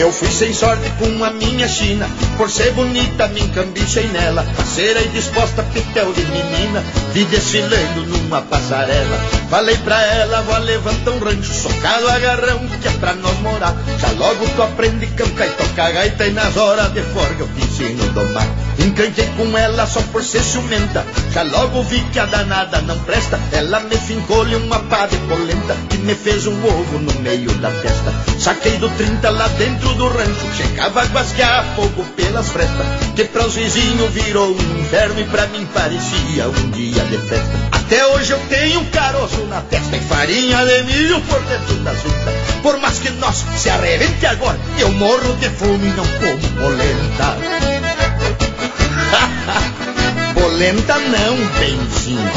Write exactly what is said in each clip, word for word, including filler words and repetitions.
Eu fui sem sorte com a minha china, por ser bonita me encambichei nela. Parceira e disposta, pitel de menina, vi desfilando numa passarela. Falei pra ela, vou levantar um rancho, socado agarrão, que é pra nós morar. Já logo tu aprende a cantar e tocar gaita, e nas horas de folga eu te ensino a domar. Encantei com ela só por ser ciumenta, já logo vi que a danada não presta. Ela me fincou-lhe uma pá de polenta, que me fez um ovo no meio da testa. Saquei do trinta lá dentro do rancho, chegava a guasquear fogo pelas frestas, que para os vizinhos virou um inferno e pra mim parecia um dia de festa. Até hoje eu tenho um caroço na testa e farinha de milho por dentro das ventas. Por mais que nós se arrebente agora, eu morro de fome e não como polenta. Polenta não, benzinho.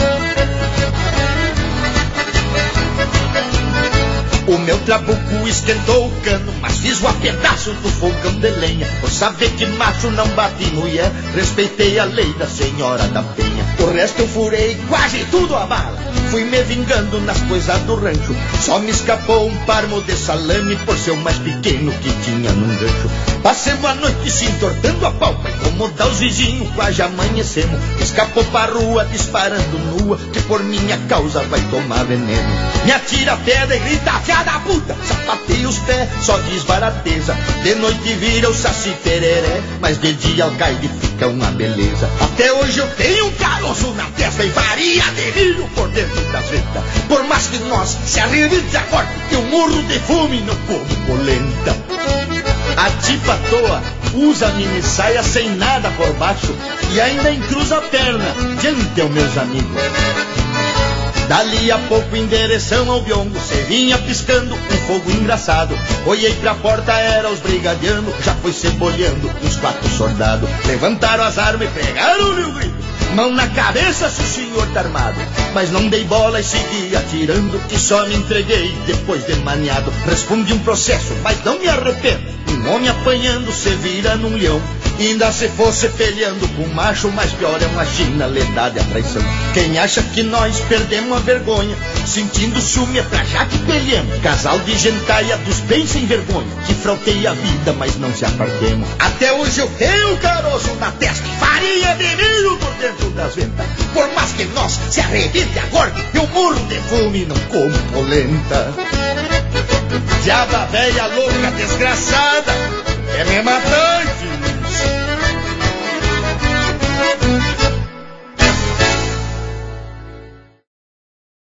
O meu trabuco esquentou o cano, mas fiz-o a pedaço do fogão de lenha. Por saber que macho não bate em mulher, respeitei a lei da senhora da penha. O resto eu furei quase tudo a bala, fui me vingando nas coisas do rancho. Só me escapou um parmo de salame, por ser o mais pequeno que tinha num gancho. Passemos a noite se entortando a pau, pra incomodar os vizinhos, quase amanhecemos. Escapou pra rua disparando nua, que por minha causa vai tomar veneno. Me atira a pedra e grita, filha da puta, sapateia os pés, só diz barateza. De noite vira o saci pereré, mas de dia alcaide fica uma beleza. Até hoje eu tenho um caroço na testa e varia de milho por dentro das ventas. Por mais que nós se arrebente agora, eu morro de fome e não como polenta. A tipa à toa usa mini saia sem nada por baixo e ainda encruza a perna diante aos meus amigos. Dali a pouco em direção ao biongo, cê vinha piscando um fogo engraçado. Olhei pra porta, era os brigadianos, já foi cebolhando uns quatro soldados. Levantaram as armas e pegaram-lhe o grito, mão na cabeça se o senhor tá armado. Mas não dei bola e segui atirando, e só me entreguei depois de maniado. Respondi um processo, mas não me arrependo. Um homem apanhando se vira num leão, e ainda se fosse peleando com macho, mas pior é uma chinelada e a traição. Quem acha que nós perdemos a vergonha, sentindo ciúme é pra já que peleamos. Casal de gentaia dos bem sem vergonha, que frautei a vida, mas não se apartemos. Até hoje eu tenho um caroço na testa, farinha de milho por dentro das ventas. Por mais que nós se arrebente agora, eu morro de fome e não como polenta. Diaba velha louca desgraçada, quer me matar